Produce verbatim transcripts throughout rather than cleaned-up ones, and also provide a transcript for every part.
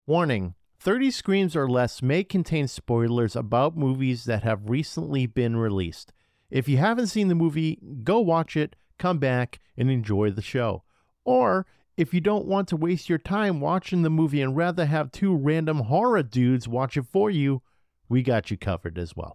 Warning, thirty Screams or Less may contain spoilers about movies that have recently been released. If you haven't seen the movie, go watch it, come back, and enjoy the show. Or, if you don't want to waste your time watching the movie and rather have two random horror dudes watch it for you, we got you covered as well.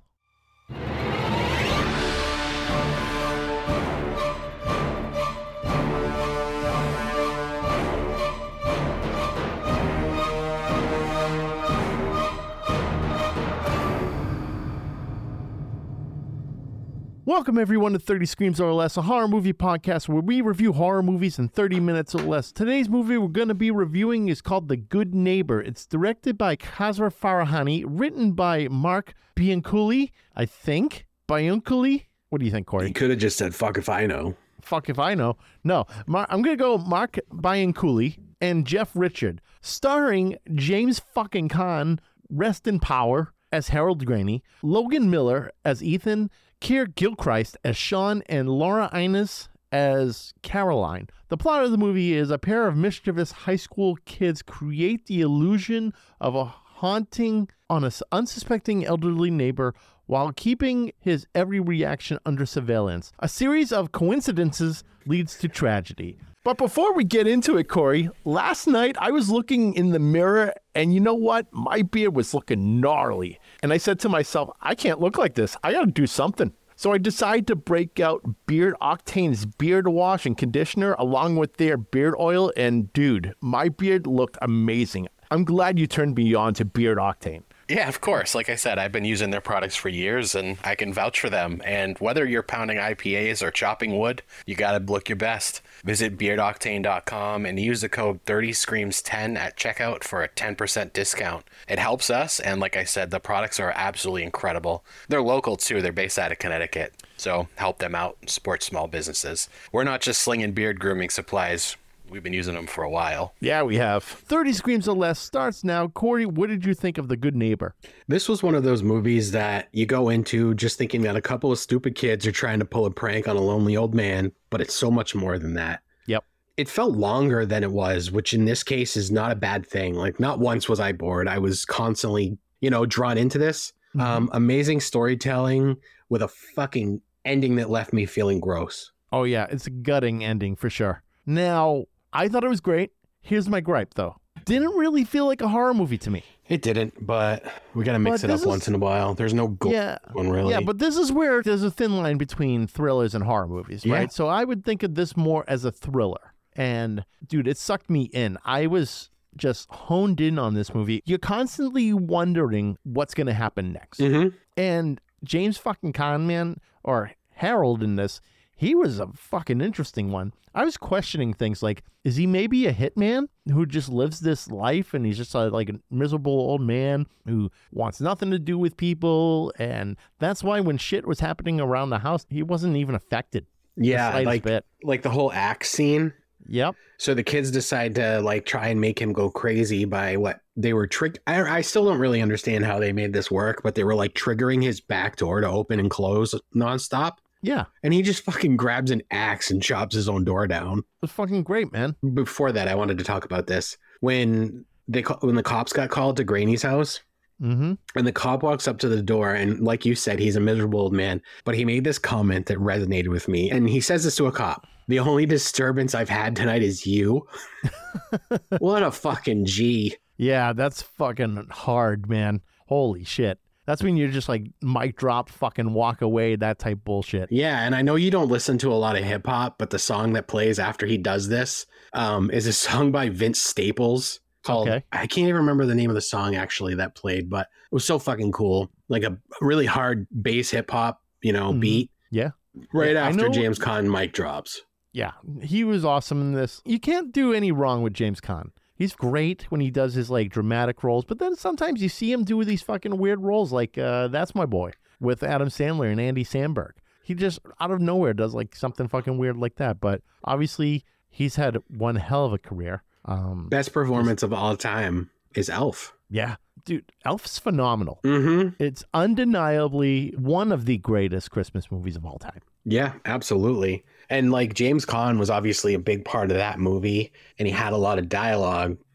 Welcome everyone to thirty Screams or Less, a horror movie podcast where we review horror movies in thirty minutes or less. Today's movie we're going to be reviewing is called The Good Neighbor. It's directed by Kasra Farahani, written by Mark Bianculli, I think. Bianculli? What do you think, Corey? You could have just said, fuck if I know. Fuck if I know. No, Mar- I'm going to go Mark Bianculli and Jeff Richard, starring James fucking Caan, rest in power, as Harold Graney, Logan Miller as Ethan, Keir Gilchrist as Sean, and Laura Innes as Caroline. The plot of the movie is a pair of mischievous high school kids create the illusion of a haunting on an unsuspecting elderly neighbor while keeping his every reaction under surveillance. A series of coincidences leads to tragedy. But before we get into it, Corey, last night I was looking in the mirror and you know what? My beard was looking gnarly. And I said to myself, I can't look like this. I got to do something. So I decided to break out Beard Octane's beard wash and conditioner along with their beard oil. And dude, my beard looked amazing. I'm glad you turned me on to Beard Octane. Yeah, of course. Like I said, I've been using their products for years and I can vouch for them. And whether you're pounding I P As or chopping wood, you got to look your best. Visit beard octane dot com and use the code thirty screams ten at checkout for a ten percent discount. It helps us. And like I said, the products are absolutely incredible. They're local too. They're based out of Connecticut. So help them out and support small businesses. We're not just slinging beard grooming supplies. We've been using them for a while. Yeah, we have. thirty Screams or Less starts now. Corey, what did you think of The Good Neighbor? This was one of those movies that you go into just thinking that a couple of stupid kids are trying to pull a prank on a lonely old man, but it's so much more than that. Yep. It felt longer than it was, which in this case is not a bad thing. Like, not once was I bored. I was constantly, you know, drawn into this. Mm-hmm. Um, amazing storytelling with a fucking ending that left me feeling gross. Oh, yeah. It's a gutting ending for sure. Now, I thought it was great. Here's my gripe, though. Didn't really feel like a horror movie to me. It didn't, but we got to mix but it up is, once in a while. There's no gold yeah, one, really. Yeah, but this is where there's a thin line between thrillers and horror movies, right? Yeah. So I would think of this more as a thriller. And, dude, it sucked me in. I was just honed in on this movie. You're constantly wondering what's going to happen next. Mm-hmm. And James fucking Caan, man, or Harold in this, he was a fucking interesting one. I was questioning things like, is he maybe a hitman who just lives this life and he's just a, like a miserable old man who wants nothing to do with people? And that's why when shit was happening around the house, he wasn't even affected. Yeah, like, bit. like the whole axe scene. Yep. So the kids decide to like try and make him go crazy by what they were trick. I, I still don't really understand how they made this work, but they were like triggering his back door to open and close nonstop. Yeah. And he just fucking grabs an axe and chops his own door down. It was fucking great, man. Before that, I wanted to talk about this. When they when the cops got called to Graney's house, mm-hmm. and the cop walks up to the door, and like you said, he's a miserable old man, but he made this comment that resonated with me. And he says this to a cop. The only disturbance I've had tonight is you. What a fucking G. Yeah, that's fucking hard, man. Holy shit. That's when you're just like mic drop, fucking walk away, that type bullshit. Yeah, and I know you don't listen to a lot of hip hop, but the song that plays after he does this um, is a song by Vince Staples called, okay. I can't even remember the name of the song actually that played, but it was so fucking cool. Like a really hard bass hip hop, you know, mm-hmm. beat. Yeah. Right yeah, after James Caan mic drops. Yeah, he was awesome in this. You can't do any wrong with James Caan. He's great when he does his like dramatic roles, but then sometimes you see him do these fucking weird roles like uh, That's My Boy with Adam Sandler and Andy Samberg. He just out of nowhere does like something fucking weird like that. But obviously he's had one hell of a career. Um, Best performance of all time is Elf. Yeah, dude, Elf's phenomenal. Mm-hmm. It's undeniably one of the greatest Christmas movies of all time. Yeah, absolutely. And like James Caan was obviously a big part of that movie and he had a lot of dialogue,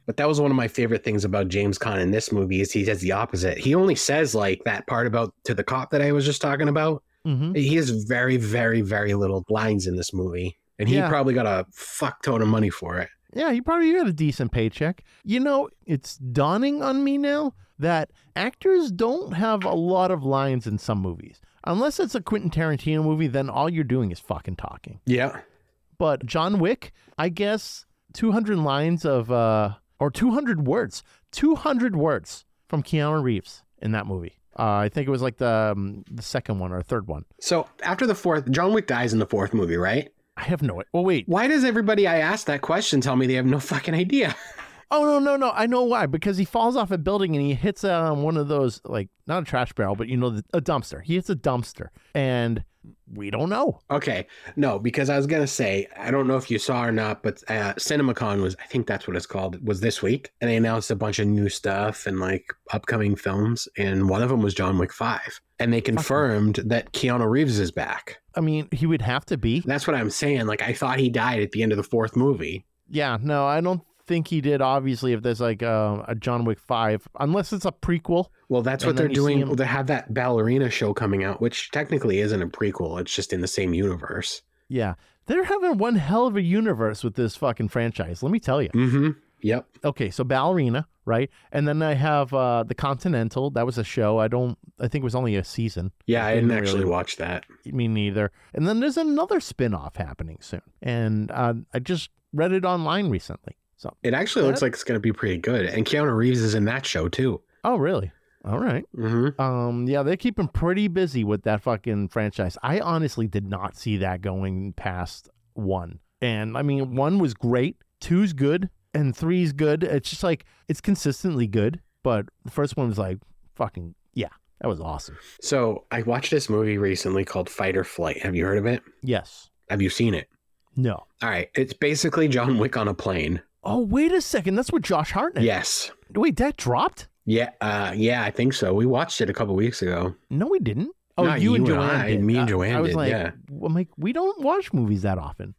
But that was one of my favorite things about James Caan in this movie is he says the opposite. He only says like that part about to the cop that I was just talking about. Mm-hmm. He has very, very, very little lines in this movie. And he yeah. probably got a fuck ton of money for it. Yeah, he probably got a decent paycheck. You know, it's dawning on me now that actors don't have a lot of lines in some movies. Unless it's a Quentin Tarantino movie, then all you're doing is fucking talking. Yeah. But John Wick, I guess two hundred lines of, uh, or two hundred words, two hundred words from Keanu Reeves in that movie. Uh, I think it was like the um, the second one or third one. So after the fourth, John Wick dies in the fourth movie, right? I have no idea. Oh, wait. Why does everybody I asked that question tell me they have no fucking idea? Oh, no, no, no. I know why. Because he falls off a building and he hits um, one of those, like, not a trash barrel, but, you know, the, a dumpster. He hits a dumpster. And we don't know. Okay. No, because I was going to say, I don't know if you saw or not, but uh, CinemaCon was, I think that's what it's called, was this week. And they announced a bunch of new stuff and, like, upcoming films. And one of them was John Wick five. And they confirmed okay. that Keanu Reeves is back. I mean, he would have to be. That's what I'm saying. Like, I thought he died at the end of the fourth movie. Yeah, no, I don't think he did, obviously, if there's like a, a John Wick five, unless it's a prequel. Well, that's what they're doing. Well, they have that ballerina show coming out, which technically isn't a prequel. It's just in the same universe. Yeah. They're having one hell of a universe with this fucking franchise, let me tell you. Mm-hmm. Yep. Okay, so Ballerina, right? And then I have uh, The Continental. That was a show. I don't, I think it was only a season. Yeah, I didn't, didn't actually really watch that. Me neither. And then there's another spin-off happening soon. And uh, I just read it online recently. So it actually looks like it's going to be pretty good. And Keanu Reeves is in that show too. Oh, really? All right. Mm-hmm. Um, yeah, they keep him pretty busy with that fucking franchise. I honestly did not see that going past one. And I mean, one was great. Two's good. And three's good. It's just like, it's consistently good. But the first one was like, fucking, yeah, that was awesome. So I watched this movie recently called Fight or Flight. Have you heard of it? Yes. Have you seen it? No. All right. It's basically John Wick on a plane. Oh, wait a second. That's with Josh Hartnett. Yes. Wait, that dropped? Yeah. Uh, yeah, I think so. We watched it a couple weeks ago. No, we didn't. Oh, Not you, you and and Joanne I, did. Me and Joanne uh, I was did, like, yeah. I'm like, we don't watch movies that often.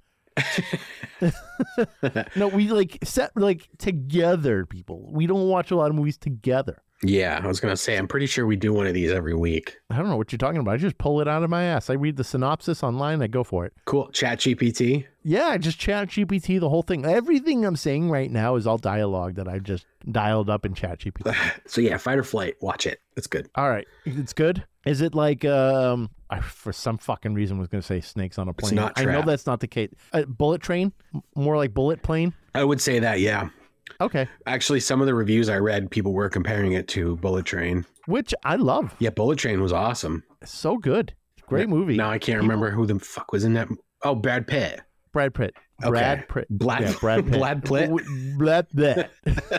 No, we like set like together, people. We don't watch a lot of movies together. Yeah, I was going to say, I'm pretty sure we do one of these every week. I don't know what you're talking about. I just pull it out of my ass. I read the synopsis online. I go for it. Cool. Chat G P T? Yeah, I just Chat G P T the whole thing. Everything I'm saying right now is all dialogue that I just dialed up in Chat G P T. So yeah, Fight or Flight. Watch it. It's good. All right. It's good? Is it like, um, I, for some fucking reason, was going to say Snakes on a Plane. It's not Trap. I know that's not the case. Uh, bullet Train? More like Bullet Plane? I would say that, yeah. Okay. Actually, some of the reviews I read, people were comparing it to Bullet Train. Which I love. Yeah, Bullet Train was awesome. So good. Great movie. Now I can't remember who the fuck was in that. Oh, Brad Pitt. Brad Pitt. Brad okay. Pitt. Brad, yeah, Brad Pitt. Brad Pitt. Brad Pitt.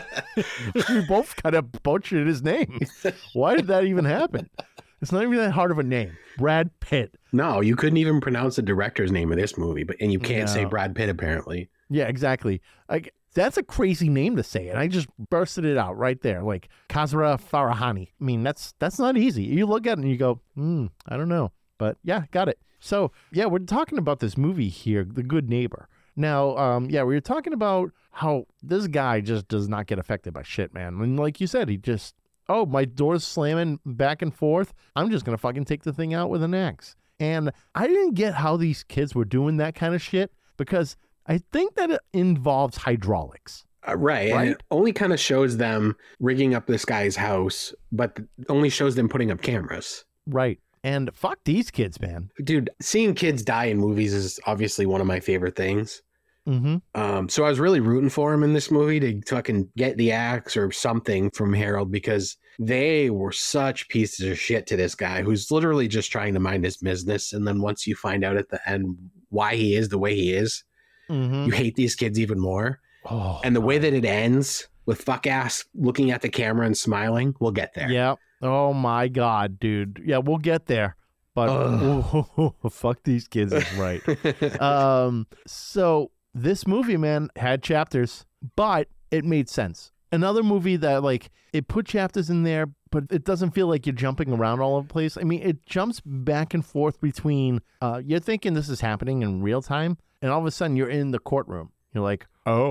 We both kind of butchered his name. Why did that even happen? It's not even that hard of a name. Brad Pitt. No, you couldn't even pronounce the director's name of this movie, but and you can't no. say Brad Pitt apparently. Yeah, exactly. Like that's a crazy name to say, and I just bursted it out right there, like Kazra Farahani. I mean, that's that's not easy. You look at it and you go, hmm, I don't know, but yeah, got it. So yeah, we're talking about this movie here, The Good Neighbor. Now, um, yeah, we were talking about how this guy just does not get affected by shit, man. And like you said, he just, oh, my door's slamming back and forth. I'm just going to fucking take the thing out with an axe. And I didn't get how these kids were doing that kind of shit because I think that it involves hydraulics. Uh, right. right. And it only kind of shows them rigging up this guy's house, but only shows them putting up cameras. Right. And fuck these kids, man. Dude, seeing kids die in movies is obviously one of my favorite things. Mm-hmm. Um, so I was really rooting for him in this movie to fucking get the axe or something from Harold because they were such pieces of shit to this guy who's literally just trying to mind his business. And then once you find out at the end why he is the way he is, mm-hmm. you hate these kids even more. Oh, and the way that it ends with fuck ass looking at the camera and smiling, we'll get there. Yeah. Oh my God, dude. Yeah, we'll get there. But oh, oh, oh, fuck these kids is right. um, so this movie, man, had chapters, but it made sense. Another movie that like it put chapters in there, but it doesn't feel like you're jumping around all over the place. I mean, it jumps back and forth between uh, you're thinking this is happening in real time, and all of a sudden you're in the courtroom. You're like, oh,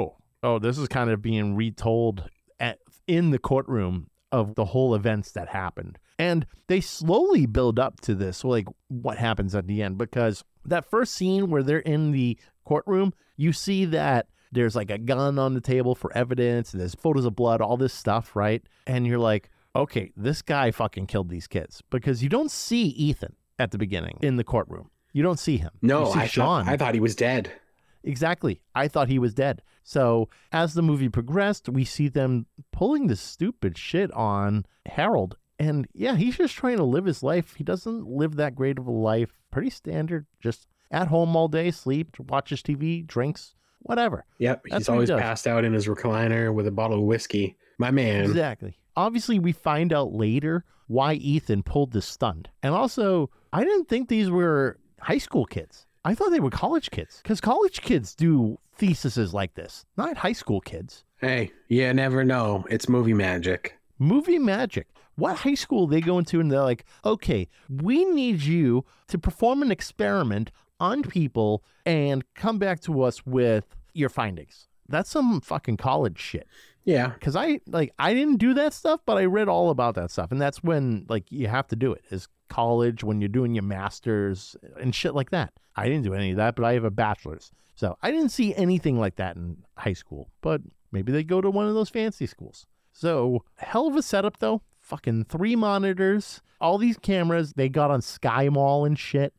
oh, this is kind of being retold at, in the courtroom of the whole events that happened. And they slowly build up to this, like what happens at the end, because that first scene where they're in the courtroom, you see that there's like a gun on the table for evidence, and there's photos of blood, all this stuff, right? And you're like, okay, this guy fucking killed these kids, because you don't see Ethan at the beginning in the courtroom. You don't see him. No, you see I Sean. thought I thought he was dead. Exactly. I thought he was dead. So as the movie progressed, we see them pulling this stupid shit on Harold. And yeah, he's just trying to live his life. He doesn't live that great of a life. Pretty standard. Just at home all day, sleep, watches T V, drinks, whatever. Yep. That's he's always he passed out in his recliner with a bottle of whiskey. My man. Exactly. Obviously, we find out later why Ethan pulled this stunt. And also, I didn't think these were high school kids. I thought they were college kids, because college kids do theses like this, not high school kids. Hey, you never know. It's movie magic. Movie magic. What high school they go into and they're like, okay, we need you to perform an experiment on people and come back to us with your findings. That's some fucking college shit. Yeah. Because I, like, I didn't do that stuff, but I read all about that stuff. And that's when, like, you have to do it, is college, when you're doing your master's and shit like that. I didn't do any of that, but I have a bachelor's. So I didn't see anything like that in high school, but maybe they go to one of those fancy schools. So hell of a setup, though. Fucking three monitors, all these cameras they got on Sky Mall and shit.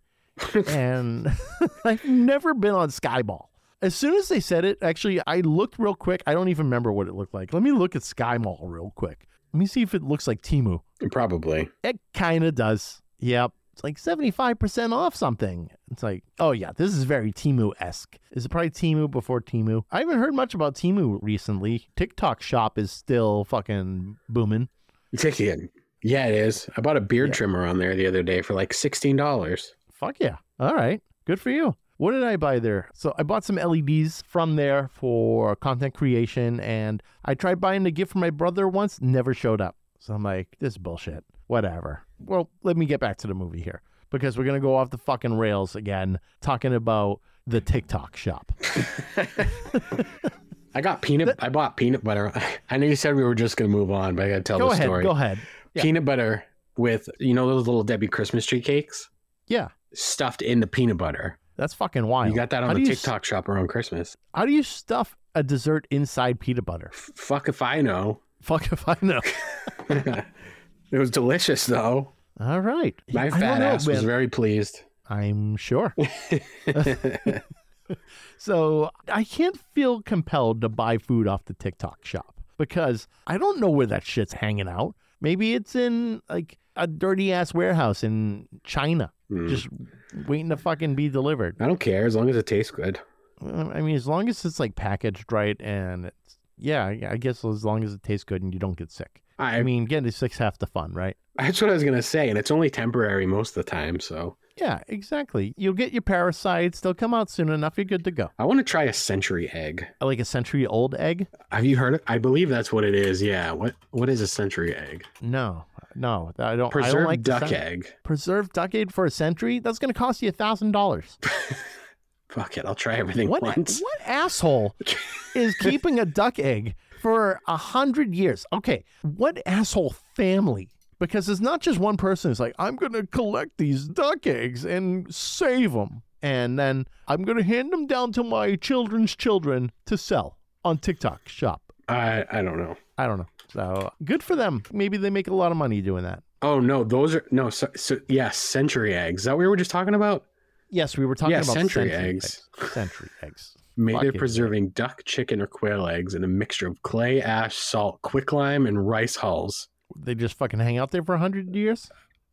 And I've never been on Sky Mall. As soon as they said it, actually, I looked real quick. I don't even remember what it looked like. Let me look at Sky Mall real quick. Let me see if it looks like Temu. Probably. It kind of does. Yep. It's like seventy-five percent off something. It's like, oh yeah, this is very Temu-esque. Is it probably Temu before Temu? I haven't heard much about Temu recently. TikTok shop is still fucking booming. Ticket. Yeah, it is. I bought a beard yeah. trimmer on there the other day for like sixteen dollars. Fuck yeah. All right. Good for you. What did I buy there? So I bought some L E Ds from there for content creation, and I tried buying a gift for my brother once, never showed up. So I'm like, this is bullshit. Whatever. Well, let me get back to the movie here, because we're going to go off the fucking rails again, talking about the TikTok shop. I got peanut. The, I bought peanut butter. I know you said we were just going to move on, but I got to tell go the ahead, story. Go ahead. Yeah. Peanut butter with, you know, those little Debbie Christmas tree cakes? Yeah. Stuffed in the peanut butter. That's fucking wild. You got that on how the you, TikTok shop around Christmas. How do you stuff a dessert inside peanut butter? F- fuck if I know. Fuck if I know. It was delicious, though. All right. My fat know, ass man. was very pleased. I'm sure. So I can't feel compelled to buy food off the TikTok shop, because I don't know where that shit's hanging out. Maybe it's in like a dirty ass warehouse in China, mm. just waiting to fucking be delivered. I don't care as long as it tastes good. I mean, as long as it's like packaged right, and it's, yeah, I guess as long as it tastes good and you don't get sick. I, I mean, getting sick's half the fun, right? That's what I was going to say. And it's only temporary most of the time. So yeah, exactly. You'll get your parasites. They'll come out soon enough. You're good to go. I want to try a century egg. Like a century old egg? Have you heard it? I believe that's what it is. Yeah. What What is a century egg? No, no. I don't. Preserved I don't like duck cent- egg. Preserved duck egg for a century? That's going to cost you a thousand dollars. Fuck it. I'll try everything what, once. What asshole is keeping a duck egg for a hundred years? Okay. What asshole family? Because it's not just one person who's like, I'm going to collect these duck eggs and save them. And then I'm going to hand them down to my children's children to sell on TikTok shop. I I don't know. I don't know. So good for them. Maybe they make a lot of money doing that. Oh, no. Those are, no. So, so yeah, century eggs. Is that what we were just talking about? Yes, we were talking yeah, about century, century eggs. eggs. Century eggs. Made Fuck of preserving it. duck, chicken, or quail eggs in a mixture of clay, ash, salt, quicklime, and rice hulls. They just fucking hang out there for a hundred years?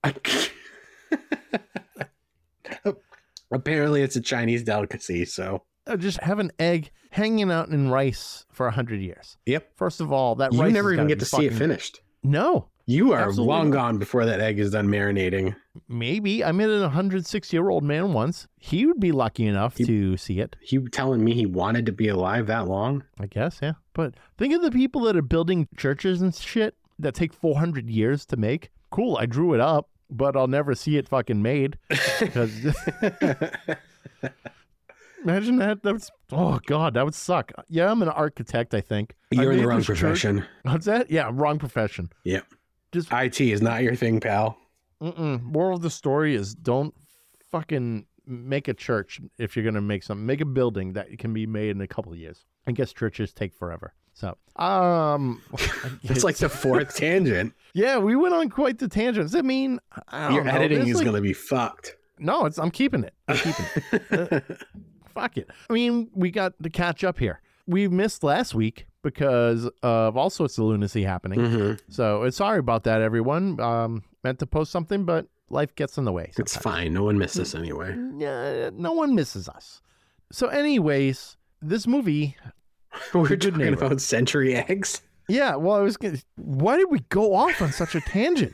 Apparently it's a Chinese delicacy, so. Uh, just have an egg hanging out in rice for a hundred years. Yep. First of all, that you rice You never even get to fucking... see it finished. No. You are Absolutely long not. gone before that egg is done marinating. Maybe. I met a one hundred six year old man once. He would be lucky enough he, to see it. He telling me he wanted to be alive that long? I guess, yeah. But think of the people that are building churches and shit that take four hundred years to make. Cool, I drew it up, but I'll never see it fucking made. Because Imagine that. That's oh god, that would suck. Yeah, I'm an architect. I think you're I in the wrong profession. Church. What's that? Yeah, wrong profession. Yep. Just I T is not your thing, pal. Mm-mm. Moral of the story is don't fucking make a church if you're gonna make something. Make a building that can be made in a couple of years. I guess churches take forever. So, um, it's like the fourth tangent. Yeah, we went on quite the tangents. I mean, I don't your know. editing There's is like, gonna be fucked. No, it's I'm keeping it. I'm keeping it. Uh, fuck it. I mean, we got to catch up here. We missed last week because of all sorts of lunacy happening. Mm-hmm. So, uh, sorry about that, everyone. Um, meant to post something, but life gets in the way. Sometimes. It's fine. No one misses us anyway. Uh, no one misses us. So, anyways, this movie. We're talking neighbor. about century eggs. Yeah, well, I was gonna. Why did we go off on such a tangent?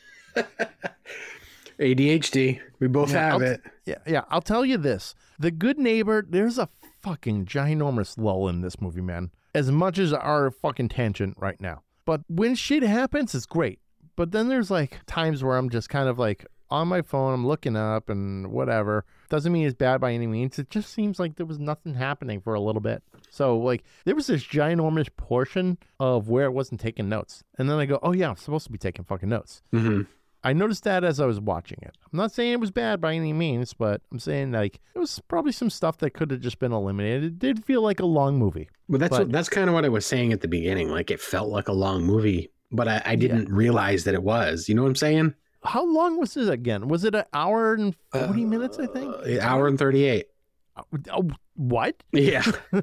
A D H D. We both yeah, have I'll, it. Yeah, yeah. I'll tell you this: The Good Neighbor. There's a fucking ginormous lull in this movie, man. As much as our fucking tangent right now, but when shit happens, it's great. But then there's like times where I'm just kind of like on my phone, I'm looking up and whatever. Doesn't mean it's bad by any means. It just seems like there was nothing happening for a little bit. So like there was this ginormous portion of where it wasn't taking notes. And then I go, oh yeah, I'm supposed to be taking fucking notes. Mm-hmm. I noticed that as I was watching it. I'm not saying it was bad by any means, but I'm saying like there was probably some stuff that could have just been eliminated. It did feel like a long movie. Well, that's but, what, that's kind of what I was saying at the beginning. Like it felt like a long movie, but I, I didn't yeah. realize that it was. You know what I'm saying? How long was it again? Was it an hour and forty uh, minutes, I think? An hour and thirty-eight. Uh, what? Yeah.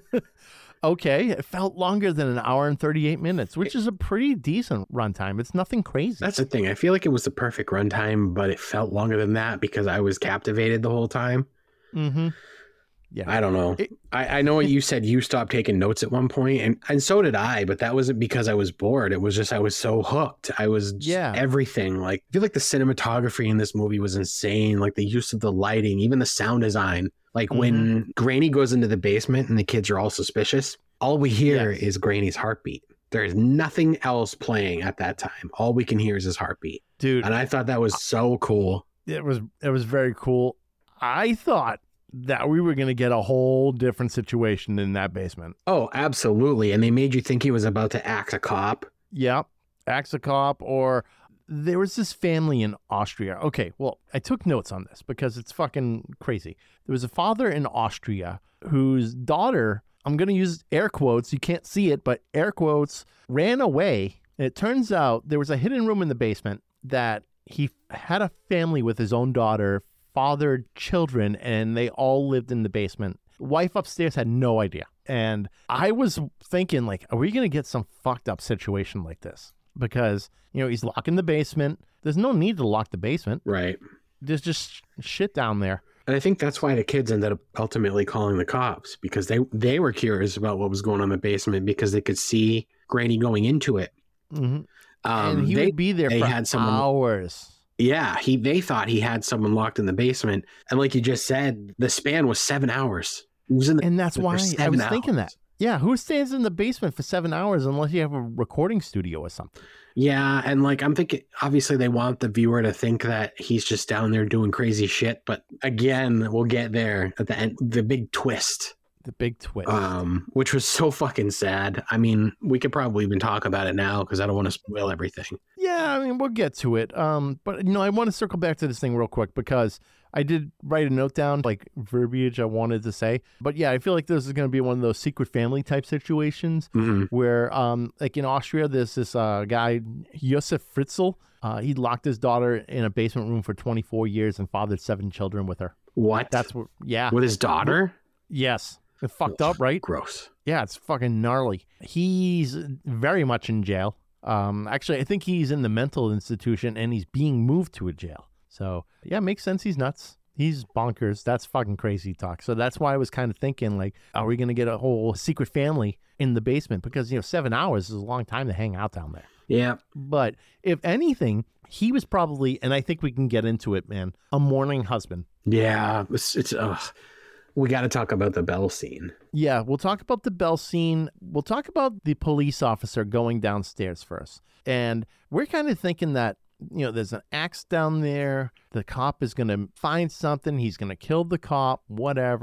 Okay. It felt longer than an hour and thirty-eight minutes, which is a pretty decent runtime. It's nothing crazy. That's the thing. I feel like it was the perfect runtime, but it felt longer than that because I was captivated the whole time. Mm-hmm. Yeah. I don't know. It, I, I know what you said. You stopped taking notes at one point, and, and so did I, but that wasn't because I was bored. It was just I was so hooked. I was yeah. everything. Like I feel like the cinematography in this movie was insane. Like the use of the lighting, even the sound design. Like mm-hmm. when Granny goes into the basement and the kids are all suspicious, all we hear yes. is Granny's heartbeat. There is nothing else playing at that time. All we can hear is his heartbeat. Dude. And I thought that was so cool. It was it was very cool. I thought that we were going to get a whole different situation in that basement. Oh, absolutely. And they made you think he was about to axe a cop. Yep. Axe a cop, or there was this family in Austria. Okay, well, I took notes on this because it's fucking crazy. There was a father in Austria whose daughter, I'm going to use air quotes, you can't see it, but air quotes, ran away. And it turns out there was a hidden room in the basement that he had a family with his own daughter, fathered children, and they all lived in the basement. Wife upstairs had no idea. And I was thinking, like, are we going to get some fucked up situation like this? Because, you know, he's locking the basement. There's no need to lock the basement. Right. There's just shit down there. And I think that's why the kids ended up ultimately calling the cops, because they, they were curious about what was going on in the basement because they could see Granny going into it. Mm-hmm. Um, and he they, would be there for had someone, hours. Yeah, he. They thought he had someone locked in the basement. And like you just said, the span was seven hours. It was in the and that's why I was hours. thinking that. Yeah, who stays in the basement for seven hours unless you have a recording studio or something? Yeah, and like I'm thinking, obviously they want the viewer to think that he's just down there doing crazy shit. But again, we'll get there at the end. The big twist. The big twist. Um, which was so fucking sad. I mean, we could probably even talk about it now because I don't want to spoil everything. Yeah, I mean, we'll get to it. Um, but, you know, I want to circle back to this thing real quick because I did write a note down, like verbiage I wanted to say. But yeah, I feel like this is going to be one of those secret family type situations mm-hmm. where, um, like in Austria, there's this uh, guy, Josef Fritzl. Uh, he locked his daughter in a basement room for twenty-four years and fathered seven children with her. What? That's what, yeah. With his daughter? Yes. It's fucked up, right? Gross. Yeah, it's fucking gnarly. He's very much in jail. Um, actually, I think he's in the mental institution and he's being moved to a jail. So, yeah, makes sense. He's nuts. He's bonkers. That's fucking crazy talk. So that's why I was kind of thinking, like, are we going to get a whole secret family in the basement? Because, you know, seven hours is a long time to hang out down there. Yeah. But if anything, he was probably, and I think we can get into it, man, a mourning husband. Yeah. It's, it's ugh. We got to talk about the bell scene. Yeah, we'll talk about the bell scene. We'll talk about the police officer going downstairs first. And we're kind of thinking that, you know, there's an axe down there. The cop is going to find something. He's going to kill the cop, whatever.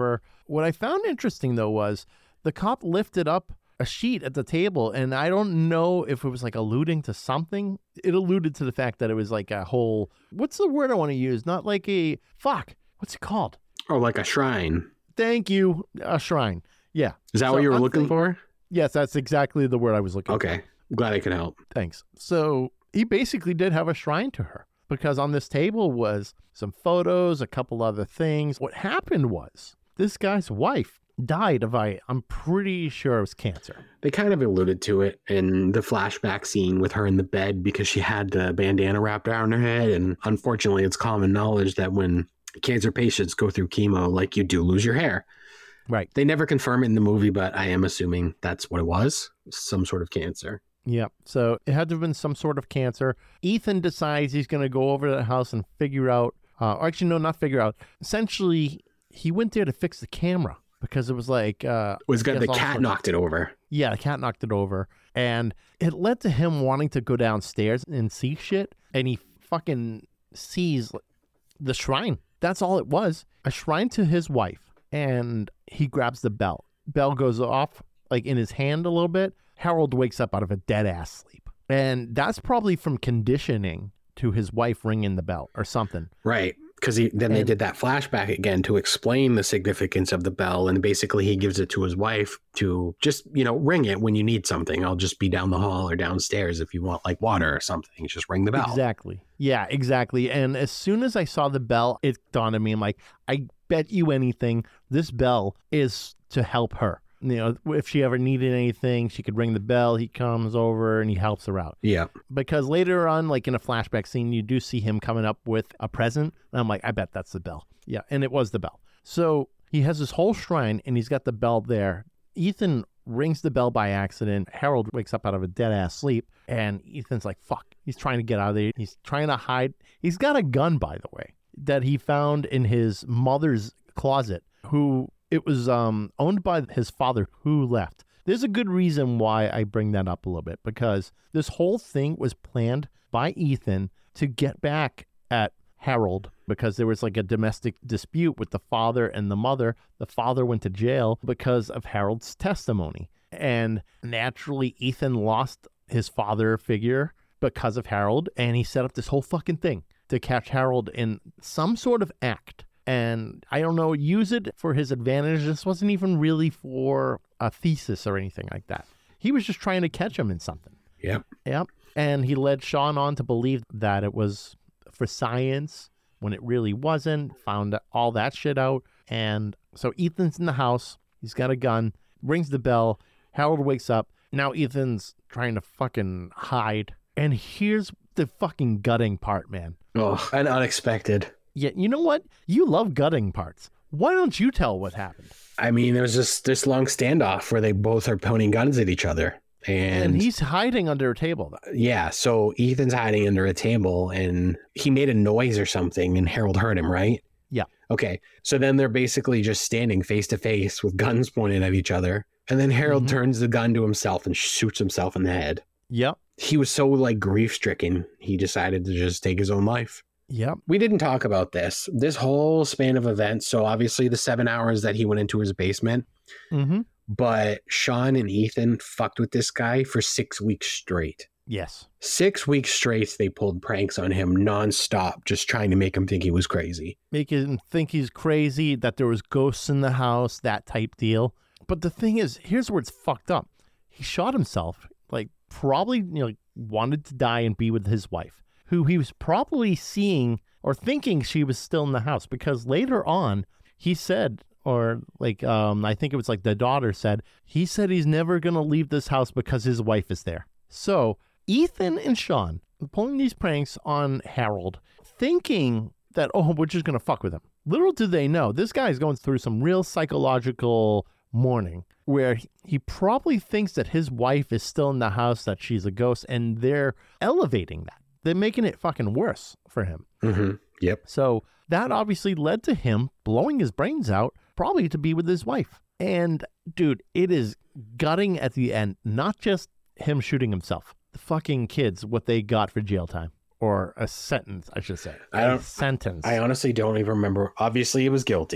what I found interesting, though, was the cop lifted up a sheet at the table, and I don't know if it was like alluding to something. It alluded to the fact that it was like a whole, what's the word I want to use? Not like a, fuck, what's it called? Oh, like a shrine. Thank you. A shrine. Yeah. Is that so what you were I'm looking think- for? Yes, that's exactly the word I was looking okay. for. I'm glad I could help. Thanks. So he basically did have a shrine to her because on this table was some photos, a couple other things. What happened was this guy's wife died of, I, I'm pretty sure it was cancer. They kind of alluded to it in the flashback scene with her in the bed because she had the bandana wrapped around her head. And unfortunately, it's common knowledge that when cancer patients go through chemo, like you do lose your hair. Right. They never confirm it in the movie, but I am assuming that's what it was. Some sort of cancer. Yeah. So it had to have been some sort of cancer. Ethan decides he's going to go over to the house and figure out, uh, or actually, no, not figure out. Essentially, he went there to fix the camera. Because it was like... Uh, was good. The cat knocked it over. Yeah, the cat knocked it over. And it led to him wanting to go downstairs and see shit. And he fucking sees the shrine. That's all it was. A shrine to his wife. And he grabs the bell. Bell goes off like in his hand a little bit. Harold wakes up out of a dead-ass sleep. And that's probably from conditioning to his wife ringing the bell or something. Right. Because then and, they did that flashback again to explain the significance of the bell. And basically he gives it to his wife to just, you know, ring it when you need something. I'll just be down the hall or downstairs if you want like water or something. Just ring the bell. Exactly. Yeah, exactly. And as soon as I saw the bell, it dawned on me. I'm like, I bet you anything this bell is to help her. You know, if she ever needed anything, she could ring the bell. He comes over and he helps her out. Yeah. Because later on, like in a flashback scene, you do see him coming up with a present. And I'm like, I bet that's the bell. Yeah. And it was the bell. So he has this whole shrine and he's got the bell there. Ethan rings the bell by accident. Harold wakes up out of a dead ass sleep. And Ethan's like, fuck. He's trying to get out of there. He's trying to hide. He's got a gun, by the way, that he found in his mother's closet, who... It was um, owned by his father who left. There's a good reason why I bring that up a little bit, because this whole thing was planned by Ethan to get back at Harold because there was like a domestic dispute with the father and the mother. The father went to jail because of Harold's testimony. And naturally, Ethan lost his father figure because of Harold. And he set up this whole fucking thing to catch Harold in some sort of act. And I don't know, use it for his advantage. This wasn't even really for a thesis or anything like that. He was just trying to catch him in something. Yep. Yep. And he led Sean on to believe that it was for science when it really wasn't, found all that shit out. And so Ethan's in the house. He's got a gun, rings the bell. Harold wakes up. Now Ethan's trying to fucking hide. And here's the fucking gutting part, man. Oh, and unexpected. Yeah, you know what? You love gutting parts. Why don't you tell what happened? I mean, there was just this long standoff where they both are pointing guns at each other. And, and he's hiding under a table. Yeah, so Ethan's hiding under a table and he made a noise or something and Harold heard him, right? Yeah. Okay, so then they're basically just standing face to face with guns pointed at each other. And then Harold mm-hmm. turns the gun to himself and shoots himself in the head. Yep. He was so like grief stricken, he decided to just take his own life. Yep. We didn't talk about this. This whole span of events. So obviously the seven hours that he went into his basement. Mm-hmm. But Sean and Ethan fucked with this guy for six weeks straight. Yes. Six weeks straight, they pulled pranks on him nonstop, just trying to make him think he was crazy. Make him think he's crazy, that there was ghosts in the house, that type deal. But the thing is, here's where it's fucked up. He shot himself, like probably, you know, wanted to die and be with his wife, who he was probably seeing or thinking she was still in the house, because later on he said, or like, um, I think it was like the daughter said, he said he's never going to leave this house because his wife is there. So Ethan and Sean pulling these pranks on Harold, thinking that, oh, we're just going to fuck with him. Little do they know, this guy is going through some real psychological mourning where he probably thinks that his wife is still in the house, that she's a ghost, and they're elevating that. They're making it fucking worse for him. Mm-hmm. Yep. So that obviously led to him blowing his brains out, probably to be with his wife. And dude, it is gutting at the end. Not just him shooting himself. The fucking kids, what they got for jail time. Or a sentence, I should say. I don't, a sentence. I honestly don't even remember. Obviously, he was guilty.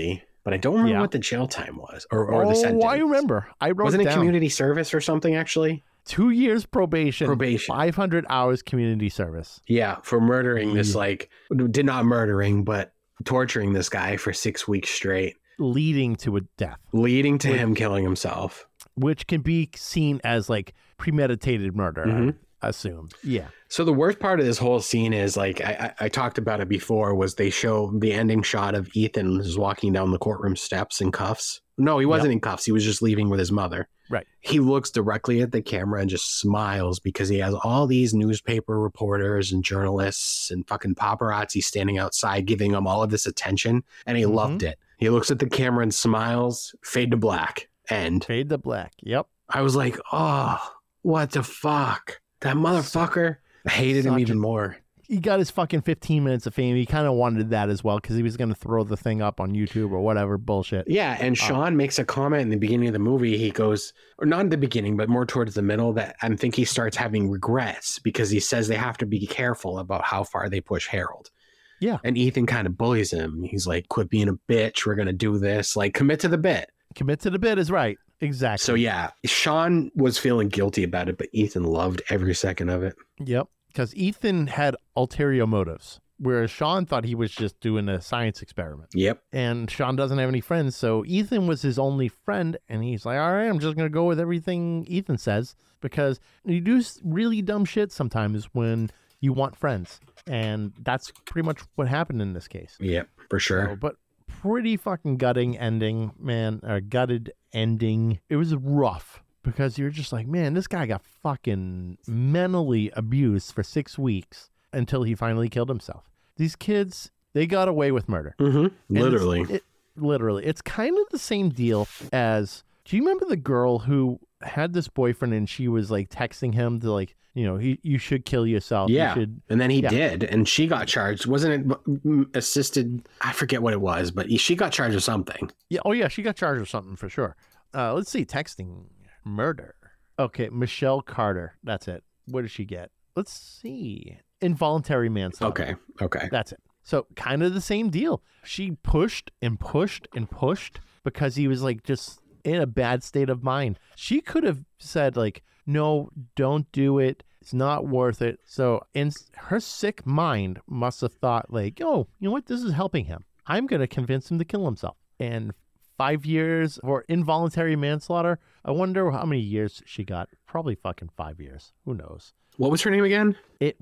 but I don't remember Yeah. what the jail time was or, or oh, the sentence. I remember. I wrote Wasn't it it down. community service or something, actually? Two years probation. Probation. five hundred hours community service. Yeah, for murdering this, Yeah. like, did not murdering, but torturing this guy for six weeks straight, Leading to a death, leading to Which- him killing himself. which can be seen as like premeditated murder, Mhm. I assume. Yeah. So the worst part of this whole scene is, like, I, I, I talked about it before, was they show the ending shot of Ethan is walking down the courtroom steps in cuffs. No, he wasn't in cuffs. He was just leaving with his mother. Right. He looks directly at the camera and just smiles because he has all these newspaper reporters and journalists and fucking paparazzi standing outside giving him all of this attention. And he Mhm. loved it. He looks at the camera and smiles, fade to black, end. Fade to black. Yep. I was like, oh, what the fuck? That motherfucker. I hated him Such even a- more. He got his fucking fifteen minutes of fame. He kind of wanted that as well because he was going to throw the thing up on YouTube or whatever bullshit. Yeah, and Sean makes a comment in the beginning of the movie. He goes, or not in the beginning, but more towards the middle, that I think he starts having regrets because he says they have to be careful about how far they push Harold. Yeah. And Ethan kind of bullies him. He's like, quit being a bitch. We're going to do this. Like, commit to the bit. Commit to the bit is right. Exactly. So, yeah, Sean was feeling guilty about it, but Ethan loved every second of it. Yep. Because Ethan had ulterior motives, whereas Sean thought he was just doing a science experiment. Yep. And Sean doesn't have any friends, so Ethan was his only friend, and he's like, all right, I'm just going to go with everything Ethan says, because you do s- really dumb shit sometimes when you want friends, and that's pretty much what happened in this case. Yep, for sure. So, but pretty fucking gutting ending, man, or gutted ending. It was rough. Because you're just like, man, this guy got fucking mentally abused for six weeks until he finally killed himself. These kids, they got away with murder. Mm-hmm. And Literally. It's, it, literally. It's kind of the same deal as, do you remember the girl who had this boyfriend and she was like texting him to like, you know, he, you should kill yourself. Yeah. You should, And then he Yeah. did. And she got charged. Wasn't it mm, assisted? I forget what it was, but she got charged with something. yeah. Oh, yeah. She got charged with something for sure. Uh, let's see. Texting murder. Okay. Michelle Carter. That's it. What did she get? Let's see. Involuntary manslaughter. Okay. Okay. That's it. So kind of the same deal. She pushed and pushed and pushed because he was like just in a bad state of mind. She could have said like, no, don't do it. It's not worth it. So in her sick mind must have thought like, oh, you know what? This is helping him. I'm going to convince him to kill himself. And five years for involuntary manslaughter. I wonder how many years she got. Probably fucking five years. Who knows? What was her name again? It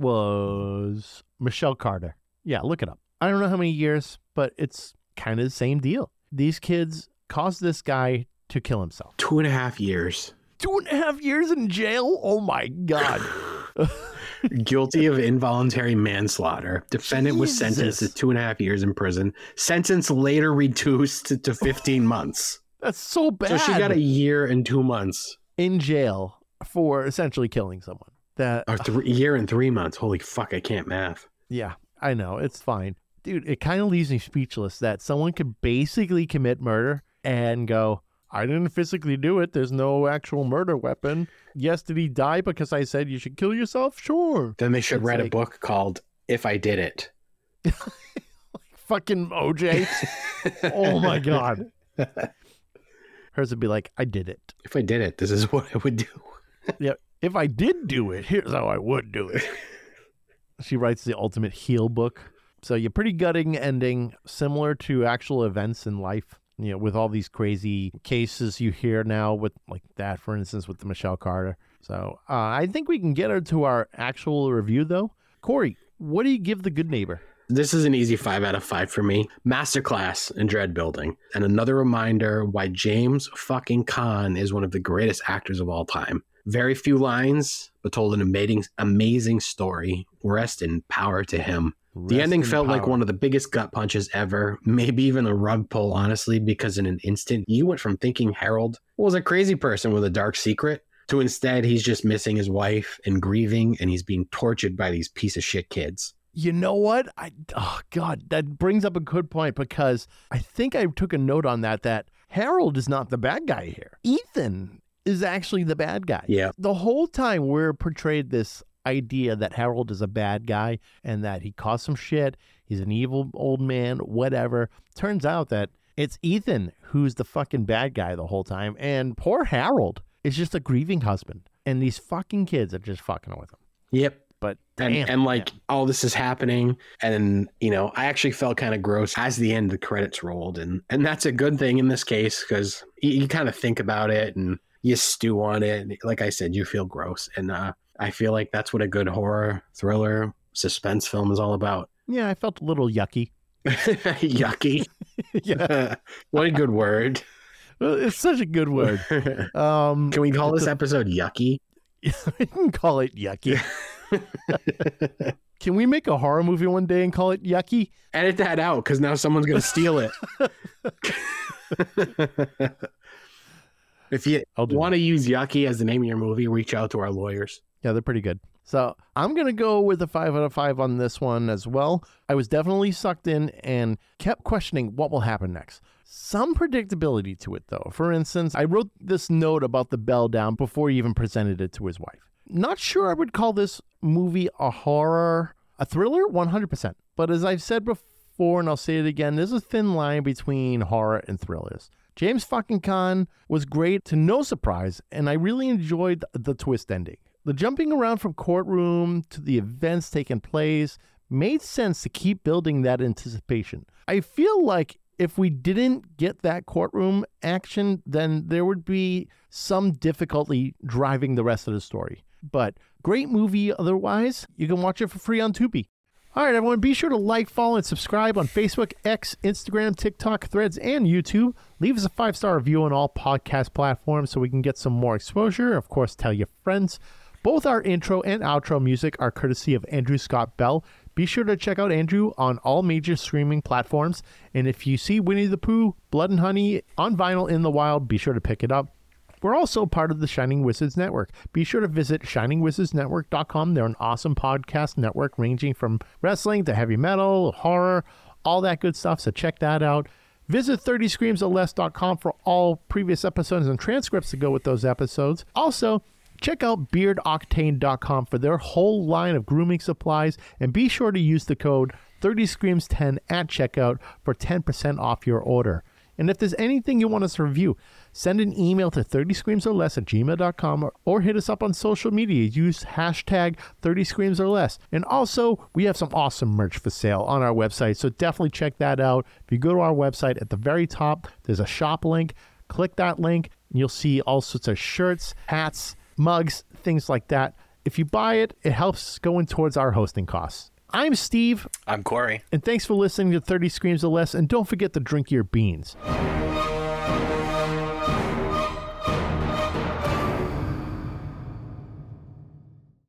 was Michelle Carter. Yeah, look it up. I don't know how many years, but it's kind of the same deal. These kids caused this guy to kill himself. Two and a half years. Two and a half years in jail? Oh my God. Guilty of involuntary manslaughter. Defendant was sentenced to Jesus. two and a half years in prison. Sentence later reduced to, to fifteen months. That's so bad. So she got a year and two months. in jail for essentially killing someone. That A th- year and three months. Holy fuck, I can't math. Yeah, I know. It's fine. Dude, it kind of leaves me speechless that someone could basically commit murder and go, I didn't physically do it. There's no actual murder weapon. Yes, did he die because I said you should kill yourself? Sure. Then they should It's write a like- book called If I Did It. Fucking O J. Oh my God. Hers would be like, I did it. If I did it, this is what I would do. Yeah. If I did do it, here's how I would do it. She writes the ultimate heel book. So you're pretty gutting ending, similar to actual events in life. You know, with all these crazy cases you hear now with like that, for instance, with the Michelle Carter. So uh, I think we can get her to our actual review though. Corey, what do you give The Good Neighbor? This is an easy five out of five for me. Masterclass in dread building. And another reminder why James fucking Caan is one of the greatest actors of all time. Very few lines, but told an amazing, amazing story. Rest in power to him. The Rest ending in felt like power. one of the biggest gut punches ever, maybe even a rug pull, honestly, because in an instant, you went from thinking Harold was a crazy person with a dark secret to instead he's just missing his wife and grieving, and he's being tortured by these piece of shit kids. You know what? I oh God, that brings up a good point because I think I took a note on that that Harold is not the bad guy here. Ethan is actually the bad guy. Yeah. The whole time we're portrayed this idea that Harold is a bad guy and that he caused some shit. He's an evil old man, whatever. Turns out that It's Ethan who's the fucking bad guy the whole time. And poor Harold is just a grieving husband. And these fucking kids are just fucking with him. Yep. But and, damn, and like man. all this is happening, and you know, I actually felt kind of gross as the end of the credits rolled, and and that's a good thing in this case because you, you kind of think about it and you stew on it. And like I said, you feel gross, and uh, I feel like that's what a good horror thriller suspense film is all about. Yeah, I felt a little yucky. Yucky. Yeah, what a good word. It's such a good word. Um, Can we call this a, episode Yucky? We can call it Yucky. Can we make a horror movie one day and call it Yucky? Edit that out because now someone's going to steal it. If you want to use Yucky as the name of your movie, reach out to our lawyers. Yeah, they're pretty good. So I'm going to go with a five out of five on this one as well. I was definitely sucked in and kept questioning what will happen next. Some predictability to it, though. For instance, I wrote this note about the bell down before he even presented it to his wife. Not sure I would call this movie a horror, a thriller, one hundred percent. But as I've said before, and I'll say it again, there's a thin line between horror and thrillers. James fucking Caan was great to no surprise, and I really enjoyed the twist ending. The jumping around from courtroom to the events taking place made sense to keep building that anticipation. I feel like if we didn't get that courtroom action, then there would be some difficulty driving the rest of the story. But great movie otherwise. You can watch it for free on Tubi. All right, everyone, be sure to like, follow, and subscribe on Facebook, X, Instagram, TikTok, Threads, and YouTube. Leave us a five-star review on all podcast platforms so we can get some more exposure. Of course, tell your friends. Both our intro and outro music are courtesy of Andrew Scott Bell. Be sure to check out Andrew on all major streaming platforms. And if you see Winnie the Pooh, Blood and Honey on vinyl in the wild, be sure to pick it up. We're also part of the Shining Wizards Network. Be sure to visit shining wizards network dot com. They're an awesome podcast network ranging from wrestling to heavy metal, horror, all that good stuff. So check that out. Visit thirty screams or less dot com for all previous episodes and transcripts to go with those episodes. Also, check out beard octane dot com for their whole line of grooming supplies, and be sure to use the code thirty screams ten at checkout for ten percent off your order. And if there's anything you want us to review, send an email to thirty screams or less at gmail dot com or, or hit us up on social media. Use hashtag thirty screams or less. And also, we have some awesome merch for sale on our website, so definitely check that out. If you go to our website, at the very top, there's a shop link. Click that link, and you'll see all sorts of shirts, hats, mugs, things like that. If you buy it, it helps going towards our hosting costs. I'm Steve. I'm Corey. And thanks for listening to thirty Screams or Less. And don't forget to drink your beans.